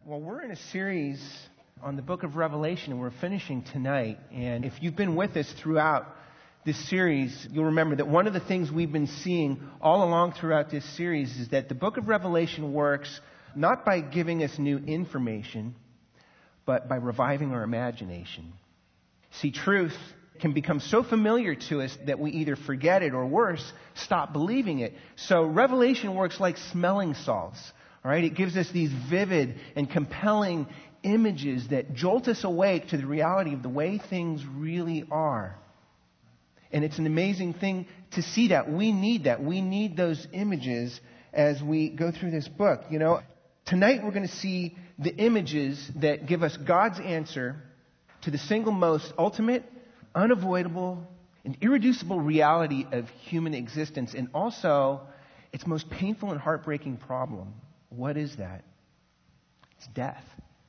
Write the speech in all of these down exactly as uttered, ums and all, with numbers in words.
Well, we're in a series on the book of Revelation, and we're finishing tonight. And if you've been with us throughout this series, you'll remember that one of the things we've been seeing all along throughout this series is that the book of Revelation works not by giving us new information, but by reviving our imagination. See, truth can become so familiar to us that we either forget it or worse, stop believing it. So Revelation works like smelling salts. All right, it gives us these vivid and compelling images that jolt us awake to the reality of the way things really are. And it's an amazing thing to see that. We need that. We need those images as we go through this book. You know, tonight we're going to see the images that give us God's answer to the single most ultimate, unavoidable, and irreducible reality of human existence, and also its most painful and heartbreaking problem. What is that? It's death.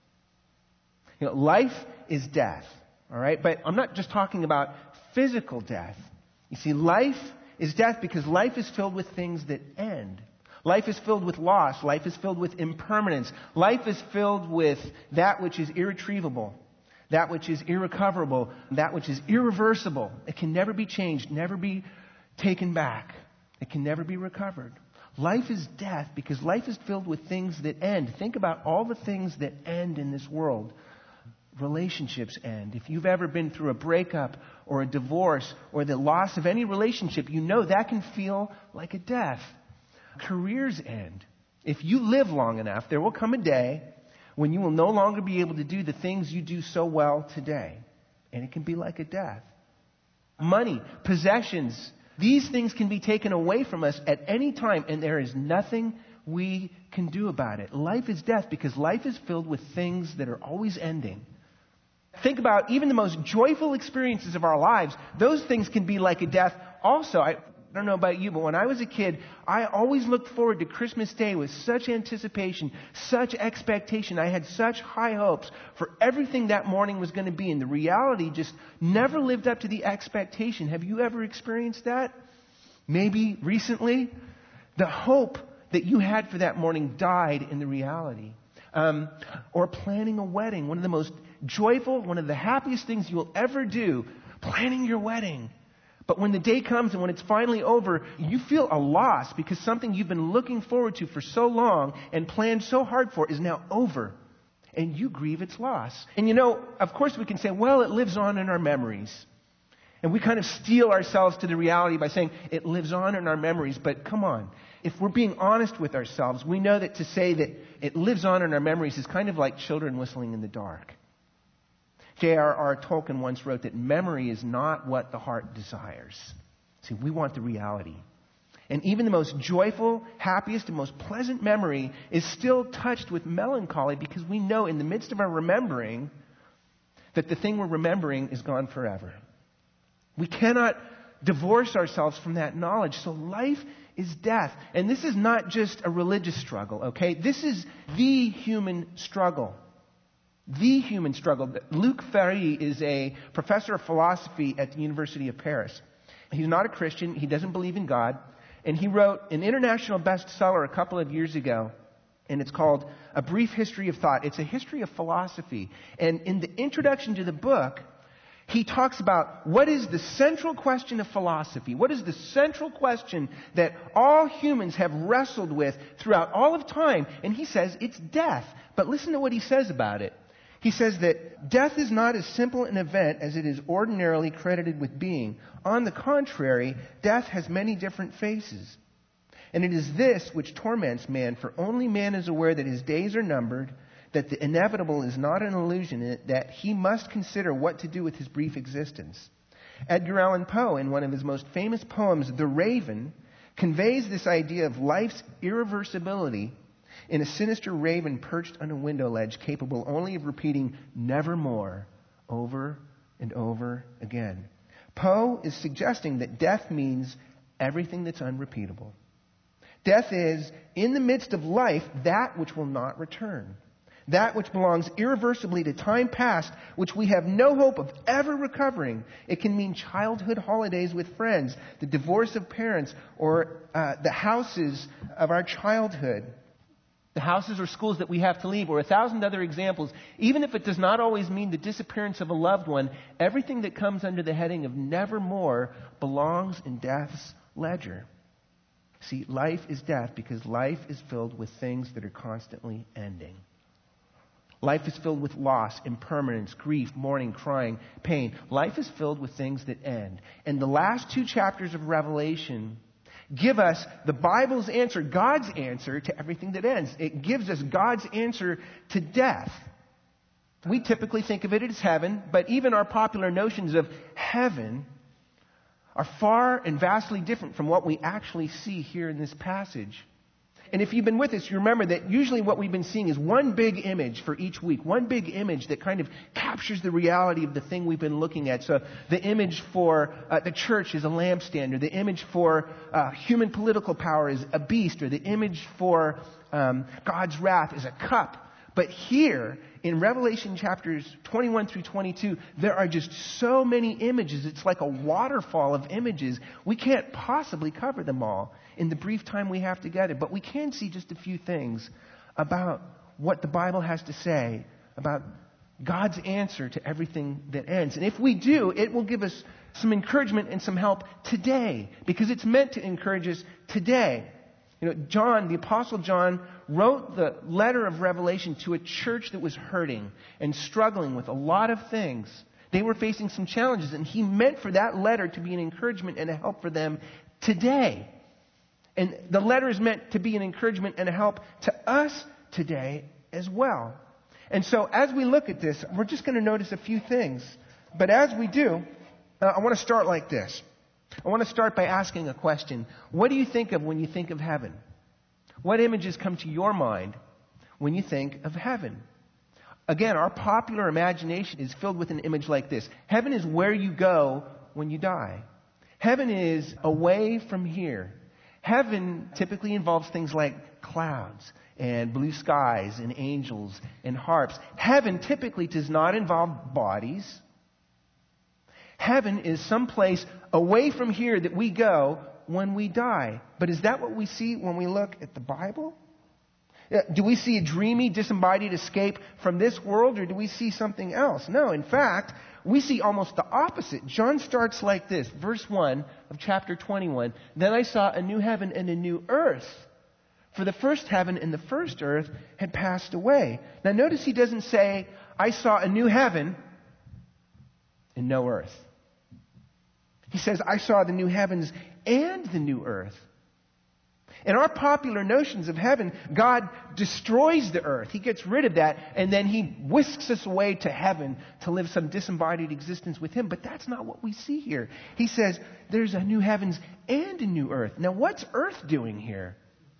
You know, life is death, all right? But I'm not just talking about physical death. You see, life is death because life is filled with things that end. Life is filled with loss. Life is filled with impermanence. Life is filled with that which is irretrievable, that which is irrecoverable, that which is irreversible. It can never be changed, never be taken back. It can never be recovered. Life is death because life is filled with things that end. Think about all the things that end in this world. Relationships end. If you've ever been through a breakup or a divorce or the loss of any relationship, you know that can feel like a death. Careers end. If you live long enough, there will come a day when you will no longer be able to do the things you do so well today. And it can be like a death. Money, possessions, these things can be taken away from us at any time, and there is nothing we can do about it. Life is death because life is filled with things that are always ending. Think about even the most joyful experiences of our lives. Those things can be like a death also. I don't know about you, but when I was a kid, I always looked forward to Christmas Day with such anticipation, such expectation. I had such high hopes for everything that morning was going to be, and the reality just never lived up to the expectation. Have you ever experienced that? Maybe recently? The hope that you had for that morning died in the reality. Um, or planning a wedding, one of the most joyful, one of the happiest things you'll ever do, planning your wedding. But when the day comes and when it's finally over, you feel a loss because something you've been looking forward to for so long and planned so hard for is now over. And you grieve its loss. And you know, of course we can say, well, it lives on in our memories. And we kind of steel ourselves to the reality by saying it lives on in our memories. But come on, if we're being honest with ourselves, we know that to say that it lives on in our memories is kind of like children whistling in the dark. J R R Tolkien once wrote that memory is not what the heart desires. See, we want the reality. And even the most joyful, happiest, and most pleasant memory is still touched with melancholy because we know in the midst of our remembering that the thing we're remembering is gone forever. We cannot divorce ourselves from that knowledge. So life is death. And this is not just a religious struggle, okay? This is the human struggle. The human struggle. Luc Ferry is a professor of philosophy at the University of Paris. He's not a Christian. He doesn't believe in God. And he wrote an international bestseller a couple of years ago. And it's called A Brief History of Thought. It's a history of philosophy. And in the introduction to the book, he talks about what is the central question of philosophy. What is the central question that all humans have wrestled with throughout all of time? And he says it's death. But listen to what he says about it. He says that death is not as simple an event as it is ordinarily credited with being. On the contrary, death has many different faces. And it is this which torments man, for only man is aware that his days are numbered, that the inevitable is not an illusion, that he must consider what to do with his brief existence. Edgar Allan Poe, in one of his most famous poems, The Raven, conveys this idea of life's irreversibility in a sinister raven perched on a window ledge, capable only of repeating nevermore over and over again. Poe is suggesting that death means everything that's unrepeatable. Death is, in the midst of life, that which will not return. That which belongs irreversibly to time past, which we have no hope of ever recovering. It can mean childhood holidays with friends, the divorce of parents, or uh, the houses of our childhood. the houses or schools that we have to leave, or a thousand other examples, even if it does not always mean the disappearance of a loved one, everything that comes under the heading of nevermore belongs in death's ledger. See, life is death because life is filled with things that are constantly ending. Life is filled with loss, impermanence, grief, mourning, crying, pain. Life is filled with things that end. And the last two chapters of Revelation give us the Bible's answer, God's answer to everything that ends. It gives us God's answer to death. We typically think of it as heaven, but even our popular notions of heaven are far and vastly different from what we actually see here in this passage. And if you've been with us, you remember that usually what we've been seeing is one big image for each week. One big image that kind of captures the reality of the thing we've been looking at. So the image for uh, the church is a lampstand, or the image for uh, human political power is a beast, or the image for um, God's wrath is a cup. But here, in Revelation chapters twenty-one through twenty-two, there are just so many images. It's like a waterfall of images. We can't possibly cover them all in the brief time we have together. But we can see just a few things about what the Bible has to say about God's answer to everything that ends. And if we do, it will give us some encouragement and some help today, because it's meant to encourage us today. You know, John, the Apostle John, wrote the letter of Revelation to a church that was hurting and struggling with a lot of things. They were facing some challenges, and he meant for that letter to be an encouragement and a help for them today. And the letter is meant to be an encouragement and a help to us today as well. And so as we look at this, we're just going to notice a few things. But as we do, uh, I want to start like this. I want to start by asking a question. What do you think of when you think of heaven? What images come to your mind when you think of heaven? Again, our popular imagination is filled with an image like this. Heaven is where you go when you die. Heaven is away from here. Heaven typically involves things like clouds and blue skies and angels and harps. Heaven typically does not involve bodies. Heaven is someplace away from here that we go when we die. But is that what we see when we look at the Bible? Do we see a dreamy, disembodied escape from this world, or do we see something else? No, in fact, we see almost the opposite. John starts like this, verse one of chapter twenty-one. Then I saw a new heaven and a new earth. For the first heaven and the first earth had passed away. Now notice he doesn't say, I saw a new heaven and no earth. He says, I saw the new heavens and the new earth. In our popular notions of heaven, God destroys the earth. He gets rid of that, and then He whisks us away to heaven to live some disembodied existence with Him. But that's not what we see here. He says, there's a new heavens and a new earth. Now, what's earth doing here?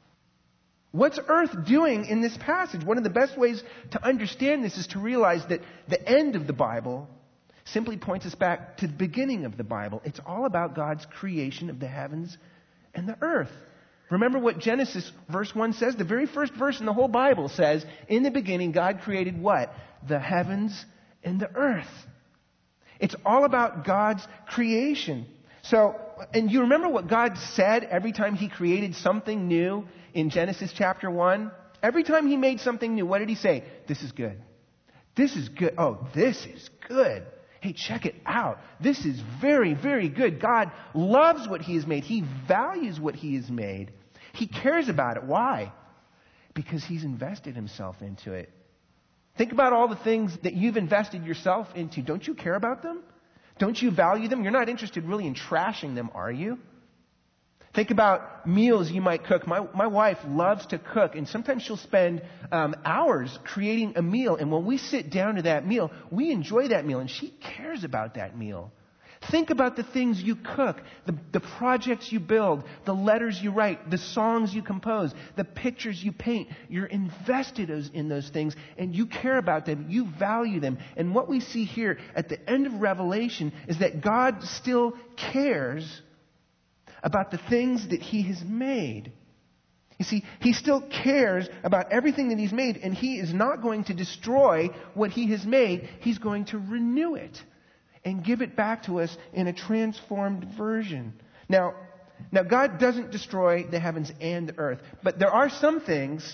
What's earth doing in this passage? One of the best ways to understand this is to realize that the end of the Bible simply points us back to the beginning of the Bible. It's all about God's creation of the heavens and the earth. Remember what Genesis verse one says? The very first verse in the whole Bible says, in the beginning God created what? The heavens and the earth. It's all about God's creation. So, and you remember what God said every time He created something new in Genesis chapter one? Every time He made something new, what did He say? This is good. This is good. Oh, this is good. Hey, check it out. This is very, very good. God loves what He has made. He values what He has made. He cares about it. Why? Because He's invested Himself into it. Think about all the things that you've invested yourself into. Don't you care about them? Don't you value them? You're not interested really in trashing them, are you? Think about meals you might cook. My my wife loves to cook, and sometimes she'll spend um, hours creating a meal. And when we sit down to that meal, we enjoy that meal, and she cares about that meal. Think about the things you cook, the, the projects you build, the letters you write, the songs you compose, the pictures you paint. You're invested in those things, and you care about them. You value them. And what we see here at the end of Revelation is that God still cares about the things that He has made. You see, He still cares about everything that He's made, and He is not going to destroy what He has made. He's going to renew it and give it back to us in a transformed version. Now, now God doesn't destroy the heavens and the earth, but there are some things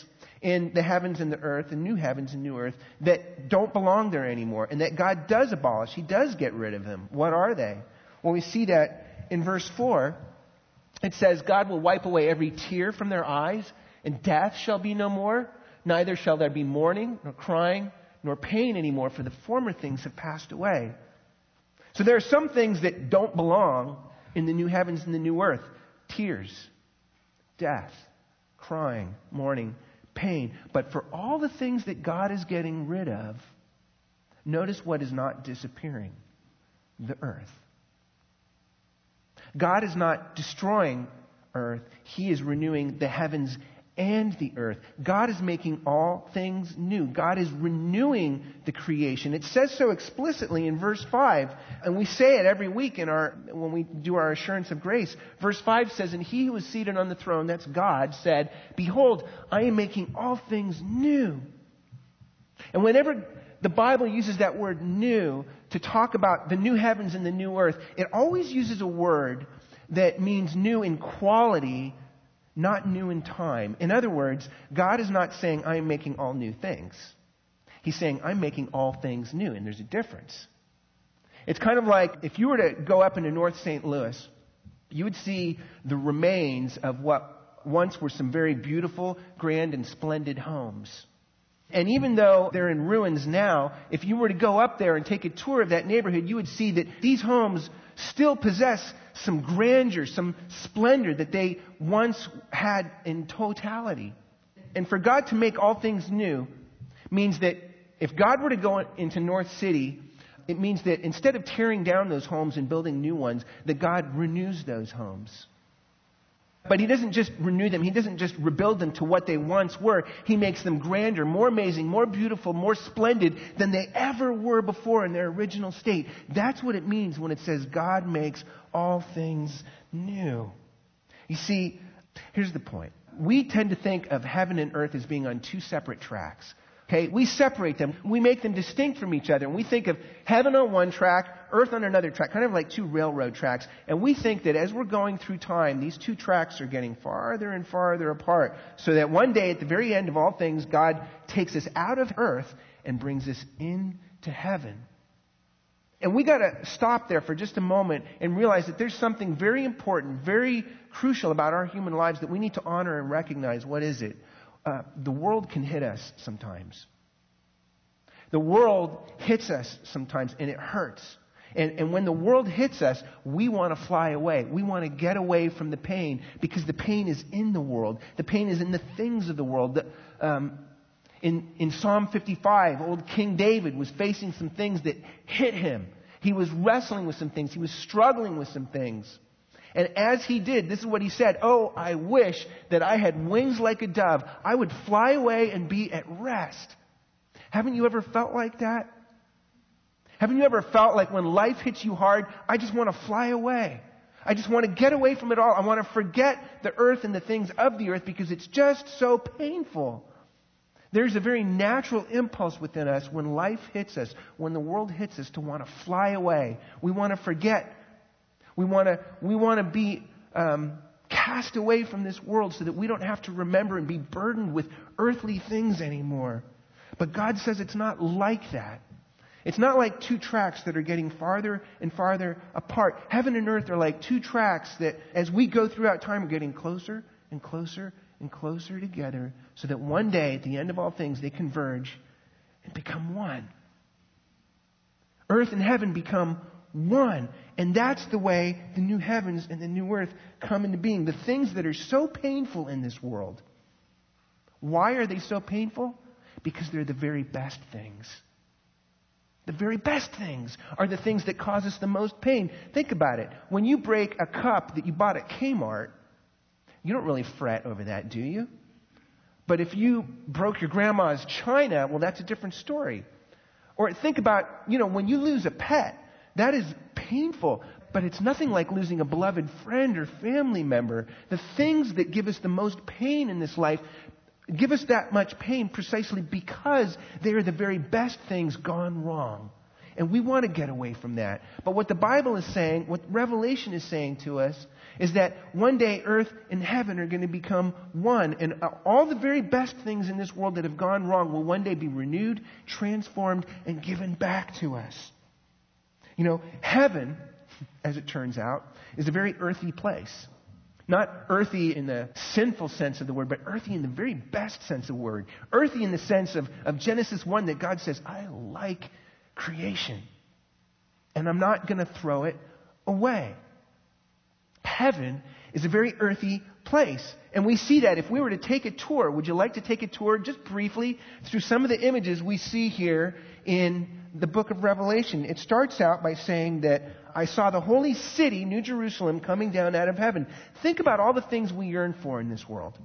in the heavens and the earth, the new heavens and new earth, that don't belong there anymore, and that God does abolish. He does get rid of them. What are they? Well, we see that in verse four. It says, God will wipe away every tear from their eyes, and death shall be no more. Neither shall there be mourning, nor crying, nor pain anymore, for the former things have passed away. So there are some things that don't belong in the new heavens and the new earth. Tears, death, crying, mourning, pain. But for all the things that God is getting rid of, notice what is not disappearing: the earth. God is not destroying earth. He is renewing the heavens and the earth. God is making all things new. God is renewing the creation. It says so explicitly in verse five, and we say it every week in our when we do our assurance of grace. Verse five says, and he who is seated on the throne, that's God, said, behold, I am making all things new. And whenever the Bible uses that word new to talk about the new heavens and the new earth, it always uses a word that means new in quality, not new in time. In other words, God is not saying, I am making all new things. He's saying, I'm making all things new, and there's a difference. It's kind of like if you were to go up into North Saint Louis, you would see the remains of what once were some very beautiful, grand, and splendid homes. And even though they're in ruins now, if you were to go up there and take a tour of that neighborhood, you would see that these homes still possess some grandeur, some splendor that they once had in totality. And for God to make all things new means that if God were to go into North City, it means that instead of tearing down those homes and building new ones, that God renews those homes. But He doesn't just renew them. He doesn't just rebuild them to what they once were. He makes them grander, more amazing, more beautiful, more splendid than they ever were before in their original state. That's what it means when it says God makes all things new. You see, here's the point. We tend to think of heaven and earth as being on two separate tracks. Okay, we separate them. We make them distinct from each other. And we think of heaven on one track, earth on another track, kind of like two railroad tracks. And we think that as we're going through time, these two tracks are getting farther and farther apart. So that one day, at the very end of all things, God takes us out of earth and brings us into heaven. And we got to stop there for just a moment and realize that there's something very important, very crucial about our human lives that we need to honor and recognize. What is it? Uh, the world can hit us sometimes. The world hits us sometimes, and it hurts. And, and when the world hits us, we want to fly away. We want to get away from the pain because the pain is in the world. The pain is in the things of the world. The, um, in, in Psalm fifty-five, old King David was facing some things that hit him. He was wrestling with some things. He was struggling with some things. And as he did, this is what he said, oh, I wish that I had wings like a dove. I would fly away and be at rest. Haven't you ever felt like that? Haven't you ever felt like when life hits you hard, I just want to fly away. I just want to get away from it all. I want to forget the earth and the things of the earth because it's just so painful. There's a very natural impulse within us when life hits us, when the world hits us, to want to fly away. We want to forget. We want to we want to be um, cast away from this world so that we don't have to remember and be burdened with earthly things anymore. But God says it's not like that. It's not like two tracks that are getting farther and farther apart. Heaven and earth are like two tracks that, as we go throughout time, are getting closer and closer and closer together so that one day, at the end of all things, they converge and become one. Earth and heaven become one. And that's the way the new heavens and the new earth come into being. The things that are so painful in this world. Why are they so painful? Because they're the very best things. The very best things are the things that cause us the most pain. Think about it. When you break a cup that you bought at Kmart, you don't really fret over that, do you? But if you broke your grandma's china, well, that's a different story. Or think about, you know, when you lose a pet, that is painful, but it's nothing like losing a beloved friend or family member. The things that give us the most pain in this life give us that much pain precisely because they are the very best things gone wrong. And we want to get away from that. But what the Bible is saying, what Revelation is saying to us, is that one day earth and heaven are going to become one. And all the very best things in this world that have gone wrong will one day be renewed, transformed, and given back to us. You know, heaven, as it turns out, is a very earthy place. Not earthy in the sinful sense of the word, but earthy in the very best sense of the word. Earthy in the sense of, of Genesis one, that God says, I like creation. And I'm not going to throw it away. Heaven is a very earthy place. And we see that if we were to take a tour, would you like to take a tour just briefly through some of the images we see here in the book of Revelation? It starts out by saying that I saw the holy city, New Jerusalem, coming down out of heaven. Think about all the things we yearn for in this world.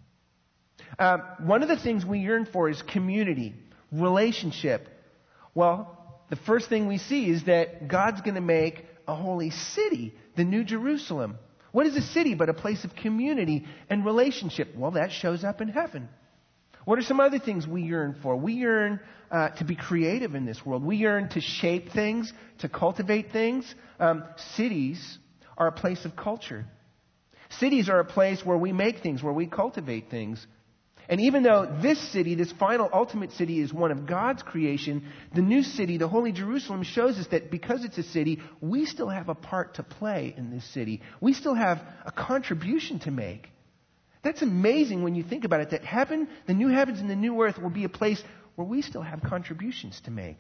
Uh, one of the things we yearn for is community, relationship. Well, the first thing we see is that God's going to make a holy city, the New Jerusalem. What is a city but a place of community and relationship? Well, that shows up in heaven. What are some other things we yearn for? We yearn uh, to be creative in this world. We yearn to shape things, to cultivate things. Um, cities are a place of culture. Cities are a place where we make things, where we cultivate things. And even though this city, this final ultimate city, is one of God's creation, the new city, the Holy Jerusalem, shows us that because it's a city, we still have a part to play in this city. We still have a contribution to make. That's amazing when you think about it, that heaven, the new heavens and the new earth will be a place where we still have contributions to make.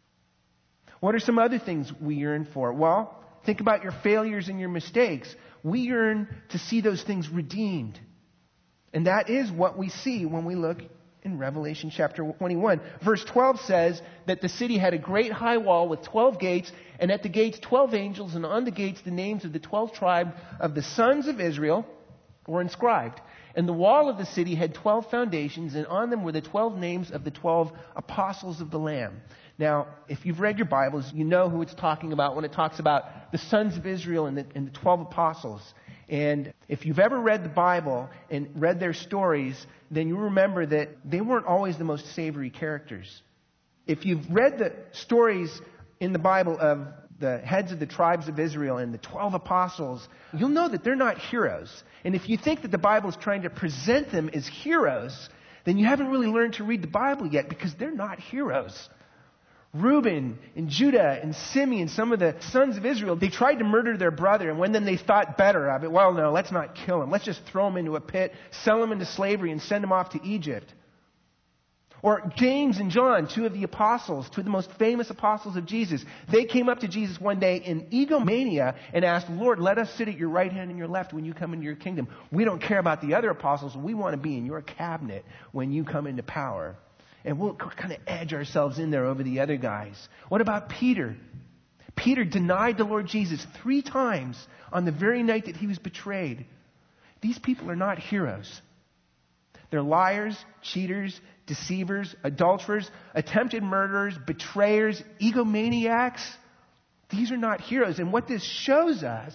What are some other things we yearn for? Well, think about your failures and your mistakes. We yearn to see those things redeemed. And that is what we see when we look in Revelation chapter twenty-one. Verse twelve says that the city had a great high wall with twelve gates, and at the gates twelve angels, and on the gates the names of the twelve tribes of the sons of Israel were inscribed. And the wall of the city had twelve foundations, and on them were the twelve names of the twelve apostles of the Lamb. Now, if you've read your Bibles, you know who it's talking about when it talks about the sons of Israel and the, and the twelve apostles. And if you've ever read the Bible and read their stories, then you remember that they weren't always the most savory characters. If you've read the stories in the Bible of the heads of the tribes of Israel and the twelve apostles, you'll know that they're not heroes. And if you think that the Bible is trying to present them as heroes, then you haven't really learned to read the Bible yet, because they're not heroes. Reuben and Judah and Simeon, some of the sons of Israel, they tried to murder their brother, and when then they thought better of it, well, no, let's not kill him. Let's just throw him into a pit, sell him into slavery, and send him off to Egypt. Or James and John, two of the apostles, two of the most famous apostles of Jesus. They came up to Jesus one day in egomania and asked, Lord, let us sit at your right hand and your left when you come into your kingdom. We don't care about the other apostles. We want to be in your cabinet when you come into power. And we'll kind of edge ourselves in there over the other guys. What about Peter? Peter denied the Lord Jesus three times on the very night that he was betrayed. These people are not heroes. They're liars, cheaters, deceivers, adulterers, attempted murderers, betrayers, egomaniacs. These are not heroes. And what this shows us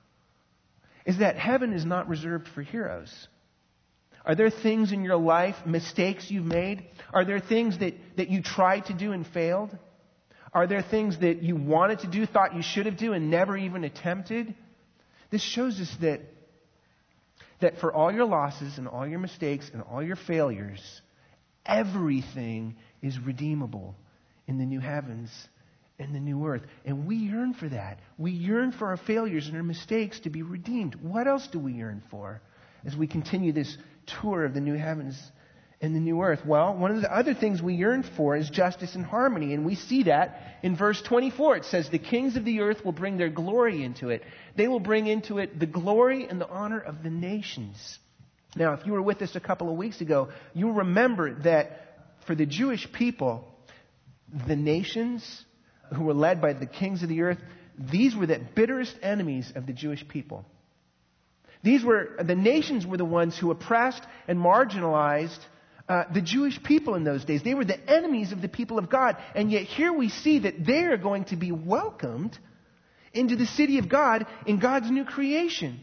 is that heaven is not reserved for heroes. Are there things in your life, mistakes you've made? Are there things that, that you tried to do and failed? Are there things that you wanted to do, thought you should have done, and never even attempted? This shows us that, that for all your losses and all your mistakes and all your failures, everything is redeemable in the new heavens and the new earth. And we yearn for that. We yearn for our failures and our mistakes to be redeemed. What else do we yearn for as we continue this tour of the new heavens and the new earth? Well, one of the other things we yearn for is justice and harmony, and we see that in verse twenty-four. It says, the kings of the earth will bring their glory into it. They will bring into it the glory and the honor of the nations. Now, if you were with us a couple of weeks ago, you'll remember that for the Jewish people, the nations who were led by the kings of the earth, these were the bitterest enemies of the Jewish people. These were, the nations were the ones who oppressed and marginalized uh, the Jewish people in those days. They were the enemies of the people of God. And yet here we see that they are going to be welcomed into the city of God in God's new creation.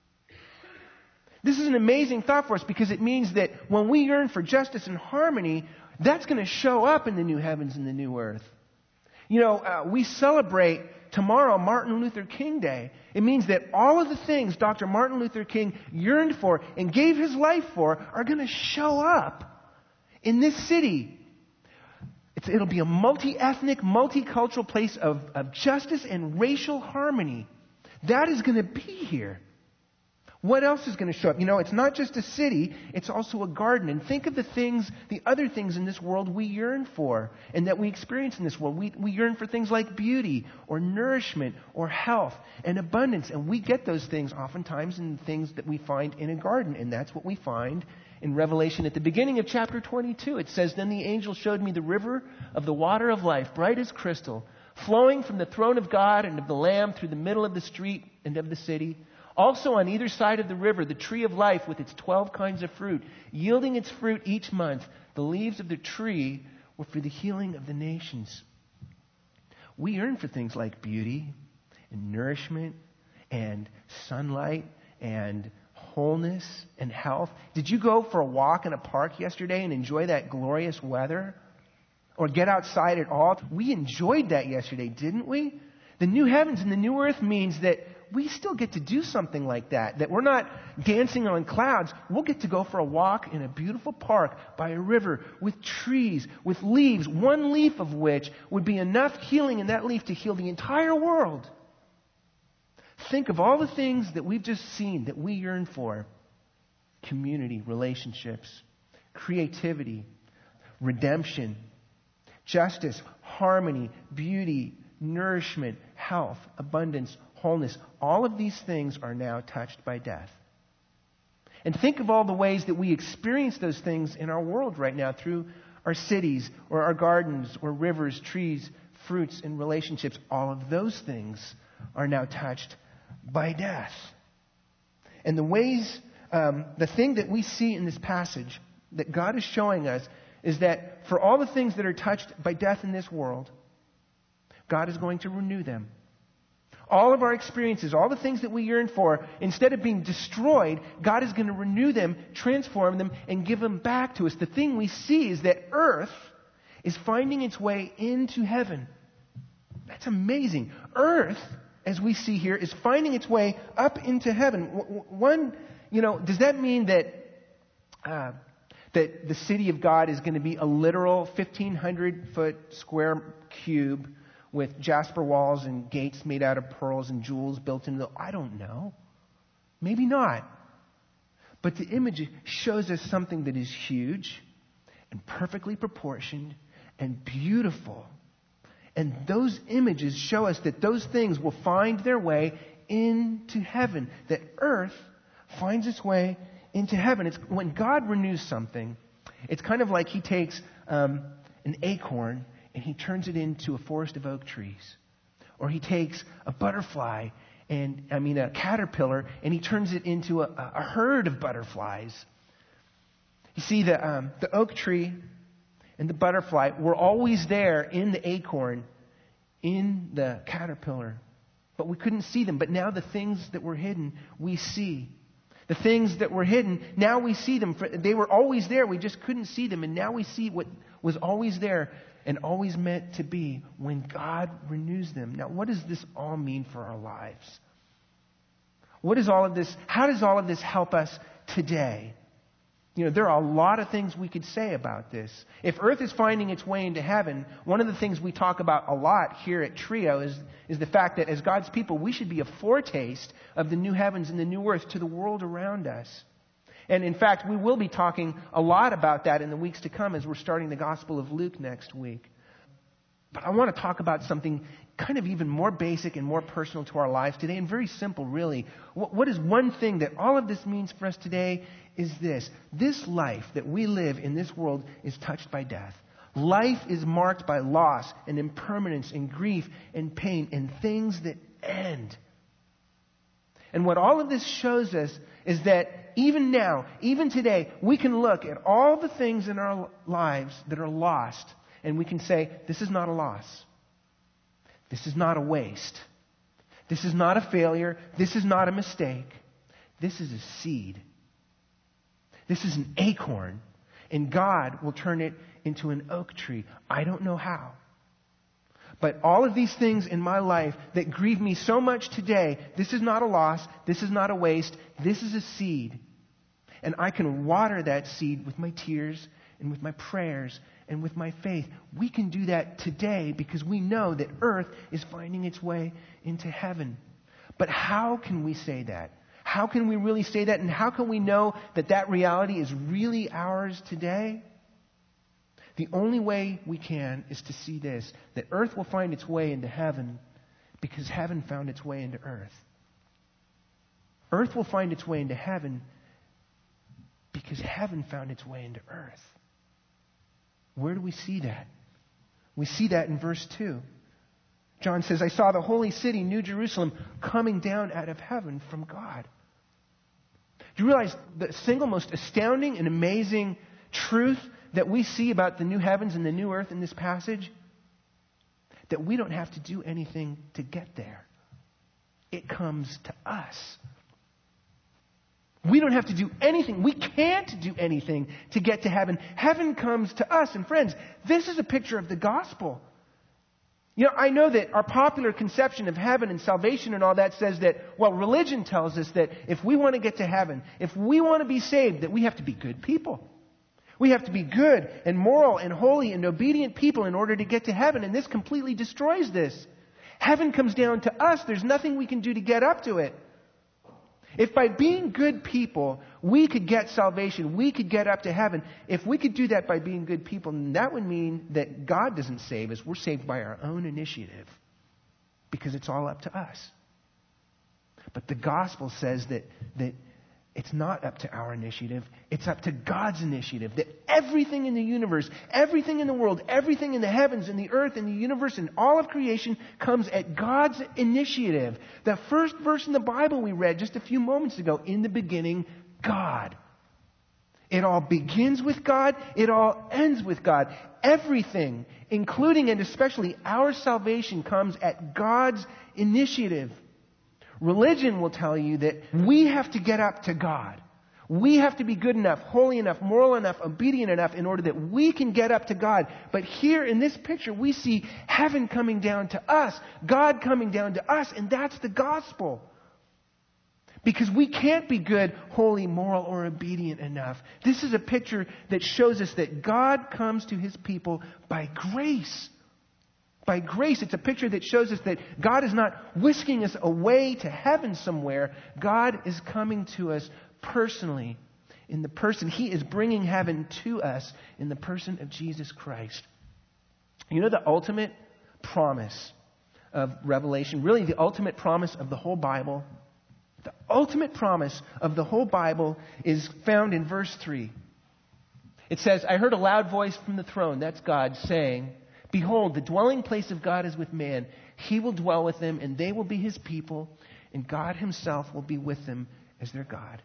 This is an amazing thought for us, because it means that when we yearn for justice and harmony, that's going to show up in the new heavens and the new earth. You know, uh, we celebrate tomorrow Martin Luther King Day. It means that all of the things Doctor Martin Luther King yearned for and gave his life for are going to show up in this city. It's, it'll be a multi-ethnic, multicultural place of, of justice and racial harmony. That is going to be here. What else is going to show up? You know, it's not just a city, it's also a garden. And think of the things, the other things in this world we yearn for and that we experience in this world. We, we yearn for things like beauty or nourishment or health and abundance. And we get those things oftentimes in things that we find in a garden. And that's what we find in Revelation at the beginning of chapter twenty-two. It says, "Then the angel showed me the river of the water of life, bright as crystal, flowing from the throne of God and of the Lamb through the middle of the street and of the city. Also on either side of the river, the tree of life with its twelve kinds of fruit, yielding its fruit each month. The leaves of the tree were for the healing of the nations." We yearn for things like beauty and nourishment and sunlight and wholeness and health. Did you go for a walk in a park yesterday and enjoy that glorious weather? Or get outside at all? We enjoyed that yesterday, didn't we? The new heavens and the new earth means that we still get to do something like that. That we're not dancing on clouds. We'll get to go for a walk in a beautiful park by a river with trees, with leaves, one leaf of which would be enough healing in that leaf to heal the entire world. Think of all the things that we've just seen that we yearn for. Community, relationships, creativity, redemption, justice, harmony, beauty, nourishment, health, abundance, wholeness. All of these things are now touched by death. And think of all the ways that we experience those things in our world right now through our cities or our gardens or rivers, trees, fruits, and relationships. All of those things are now touched by death. And the ways, um, the thing that we see in this passage that God is showing us is that for all the things that are touched by death in this world, God is going to renew them. All of our experiences, all the things that we yearn for, instead of being destroyed, God is going to renew them, transform them, and give them back to us. The thing we see is that earth is finding its way into heaven. That's amazing. Earth, as we see here, is finding its way up into heaven. One, you know, does that mean that uh, that the city of God is going to be a literal fifteen hundred foot square cube with jasper walls and gates made out of pearls and jewels built into the... I don't know. Maybe not. But the image shows us something that is huge and perfectly proportioned and beautiful. And those images show us that those things will find their way into heaven. That earth finds its way into heaven. It's when God renews something, it's kind of like He takes um, an acorn and He turns it into a forest of oak trees. Or He takes a butterfly, and I mean a caterpillar, and He turns it into a, a herd of butterflies. You see, the, um, the oak tree and the butterfly were always there in the acorn, in the caterpillar. But we couldn't see them. But now the things that were hidden, we see. The things that were hidden, now we see them. They were always there. We just couldn't see them. And now we see what was always there and always meant to be when God renews them. Now, what does this all mean for our lives? What is all of this? How does all of this help us today? You know, there are a lot of things we could say about this. If earth is finding its way into heaven, one of the things we talk about a lot here at Trio is, is the fact that as God's people, we should be a foretaste of the new heavens and the new earth to the world around us. And in fact, we will be talking a lot about that in the weeks to come as we're starting the Gospel of Luke next week. But I want to talk about something kind of even more basic and more personal to our lives today, and very simple, really. What, what is one thing that all of this means for us today is this. This life that we live in this world is touched by death. Life is marked by loss and impermanence and grief and pain and things that end. And what all of this shows us is that even now, even today, we can look at all the things in our lives that are lost, and we can say, this is not a loss. This is not a waste. This is not a failure. This is not a mistake. This is a seed. This is an acorn, and God will turn it into an oak tree. I don't know how. But all of these things in my life that grieve me so much today, this is not a loss, this is not a waste, this is a seed. And I can water that seed with my tears and with my prayers and with my faith. We can do that today because we know that earth is finding its way into heaven. But how can we say that? How can we really say that? And how can we know that that reality is really ours today? The only way we can is to see this, that earth will find its way into heaven because heaven found its way into earth. Earth will find its way into heaven because heaven found its way into earth. Where do we see that? We see that in verse two. John says, I saw the holy city, New Jerusalem, coming down out of heaven from God. Do you realize the single most astounding and amazing truth that we see about the new heavens and the new earth in this passage? That we don't have to do anything to get there. It comes to us. We don't have to do anything. We can't do anything to get to heaven. Heaven comes to us. And friends, this is a picture of the gospel. You know, I know that our popular conception of heaven and salvation and all that says that, well, religion tells us that if we want to get to heaven, if we want to be saved, that we have to be good people. We have to be good and moral and holy and obedient people in order to get to heaven. And this completely destroys this. Heaven comes down to us. There's nothing we can do to get up to it. If by being good people, we could get salvation, we could get up to heaven, if we could do that by being good people, then that would mean that God doesn't save us. We're saved by our own initiative because it's all up to us. But the gospel says that, that it's not up to our initiative. It's up to God's initiative. That everything in the universe, everything in the world, everything in the heavens and the earth and the universe and all of creation comes at God's initiative. The first verse in the Bible we read just a few moments ago, in the beginning, God. It all begins with God. It all ends with God. Everything, including and especially our salvation, comes at God's initiative. Religion will tell you that we have to get up to God. We have to be good enough, holy enough, moral enough, obedient enough in order that we can get up to God. But here in this picture, we see heaven coming down to us, God coming down to us, and that's the gospel. Because we can't be good, holy, moral, or obedient enough. This is a picture that shows us that God comes to His people by grace. By grace, it's a picture that shows us that God is not whisking us away to heaven somewhere. God is coming to us personally in the person. He is bringing heaven to us in the person of Jesus Christ. You know the ultimate promise of Revelation, really the ultimate promise of the whole Bible? The ultimate promise of the whole Bible is found in verse three. It says, I heard a loud voice from the throne, that's God, saying, behold, the dwelling place of God is with man. He will dwell with them, and they will be His people, and God Himself will be with them as their God.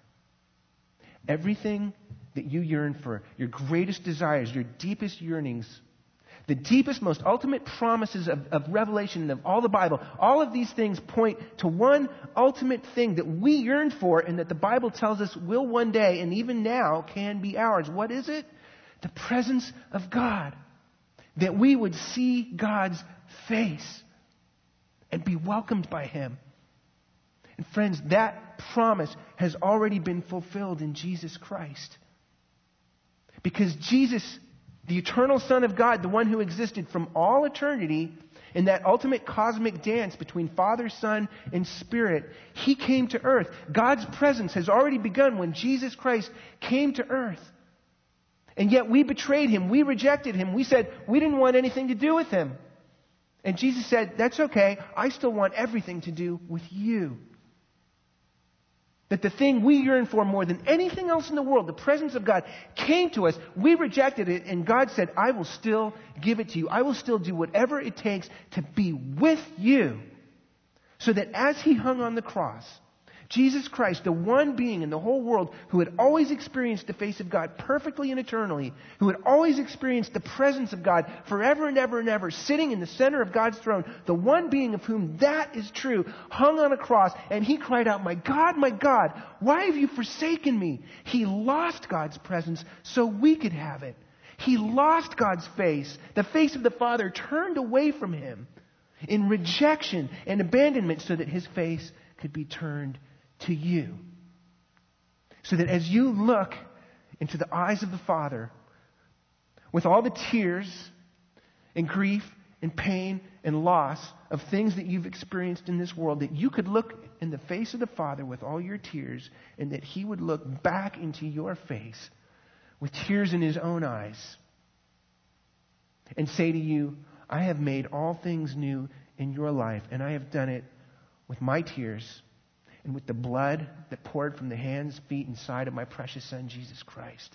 Everything that you yearn for, your greatest desires, your deepest yearnings, the deepest, most ultimate promises of, of Revelation and of all the Bible, all of these things point to one ultimate thing that we yearn for and that the Bible tells us will one day, and even now, can be ours. What is it? The presence of God. That we would see God's face and be welcomed by Him. And friends, that promise has already been fulfilled in Jesus Christ. Because Jesus, the eternal Son of God, the one who existed from all eternity, in that ultimate cosmic dance between Father, Son, and Spirit, He came to earth. God's presence has already begun when Jesus Christ came to earth. And yet we betrayed Him. We rejected Him. We said we didn't want anything to do with Him. And Jesus said, that's okay. I still want everything to do with you. That the thing we yearn for more than anything else in the world, the presence of God, came to us. We rejected it. And God said, I will still give it to you. I will still do whatever it takes to be with you. So that as He hung on the cross, Jesus Christ, the one being in the whole world who had always experienced the face of God perfectly and eternally, who had always experienced the presence of God forever and ever and ever, sitting in the center of God's throne, the one being of whom that is true, hung on a cross, and He cried out, my God, my God, why have you forsaken me? He lost God's presence so we could have it. He lost God's face. The face of the Father turned away from Him in rejection and abandonment so that his face could be turned to you. So that as you look into the eyes of the Father, with all the tears and grief and pain and loss of things that you've experienced in this world, that you could look in the face of the Father with all your tears, and that he would look back into your face with tears in his own eyes and say to you, I have made all things new in your life, and I have done it with my tears and with the blood that poured from the hands, feet, and side of my precious Son, Jesus Christ.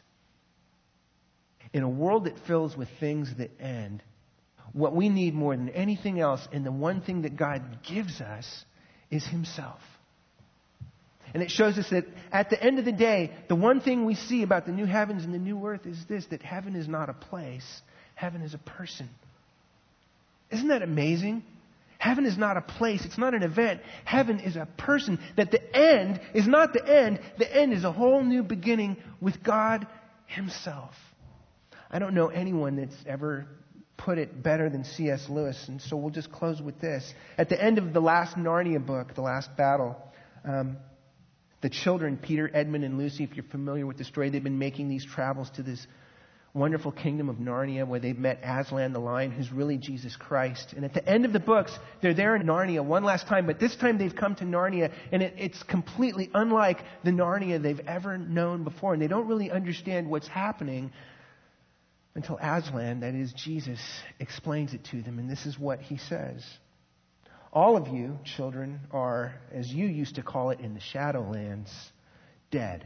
In a world that fills with things that end, what we need more than anything else, and the one thing that God gives us, is himself. And it shows us that at the end of the day, the one thing we see about the new heavens and the new earth is this, that heaven is not a place, heaven is a person. Isn't that amazing? Heaven is not a place, it's not an event. Heaven is a person. That the end is not the end, the end is a whole new beginning with God himself. I don't know anyone that's ever put it better than C S Lewis, and so we'll just close with this. At the end of the last Narnia book, The Last Battle, um, the children, Peter, Edmund, and Lucy, if you're familiar with the story, they've been making these travels to this wonderful kingdom of Narnia where they've met Aslan the lion, who's really Jesus Christ. And at the end of the books, they're there in Narnia one last time, but this time they've come to Narnia, and it, it's completely unlike the Narnia they've ever known before. And they don't really understand what's happening until Aslan, that is Jesus, explains it to them. And this is what he says. All of you, children, are, as you used to call it in the Shadowlands, dead.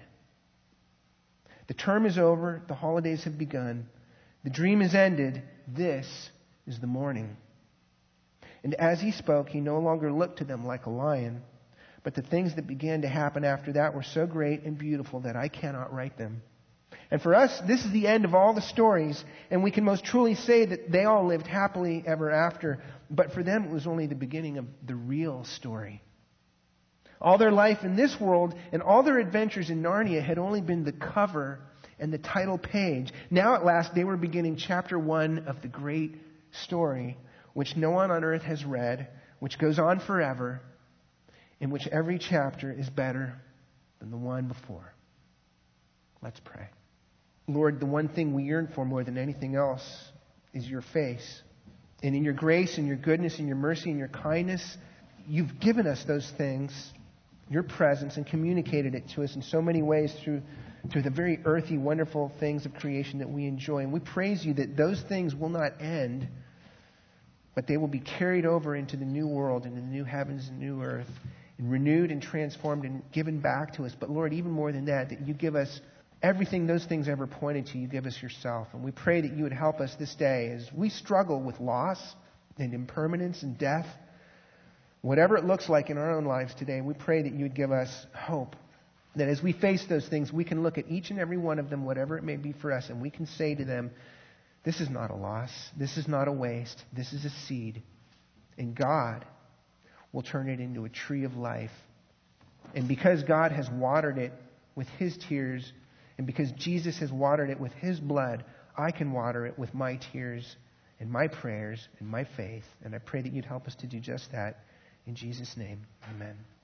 The term is over. The holidays have begun. The dream is ended. This is the morning. And as he spoke, he no longer looked to them like a lion, but the things that began to happen after that were so great and beautiful that I cannot write them. And for us, this is the end of all the stories, and we can most truly say that they all lived happily ever after. But for them, it was only the beginning of the real story. All their life in this world and all their adventures in Narnia had only been the cover and the title page. Now at last they were beginning chapter one of the great story, which no one on earth has read, which goes on forever, in which every chapter is better than the one before. Let's pray. Lord, the one thing we yearn for more than anything else is your face. And in your grace and your goodness and your mercy and your kindness, you've given us those things, your presence, and communicated it to us in so many ways through, through the very earthy, wonderful things of creation that we enjoy. And we praise you that those things will not end, but they will be carried over into the new world, into the new heavens and new earth, and renewed and transformed and given back to us. But Lord, even more than that, that you give us everything those things ever pointed to. You give us yourself. And we pray that you would help us this day as we struggle with loss and impermanence and death. Whatever it looks like in our own lives today, we pray that you would give us hope. That as we face those things, we can look at each and every one of them, whatever it may be for us, and we can say to them, this is not a loss. This is not a waste. This is a seed. And God will turn it into a tree of life. And because God has watered it with his tears, and because Jesus has watered it with his blood, I can water it with my tears and my prayers and my faith. And I pray that you'd help us to do just that. In Jesus' name, amen.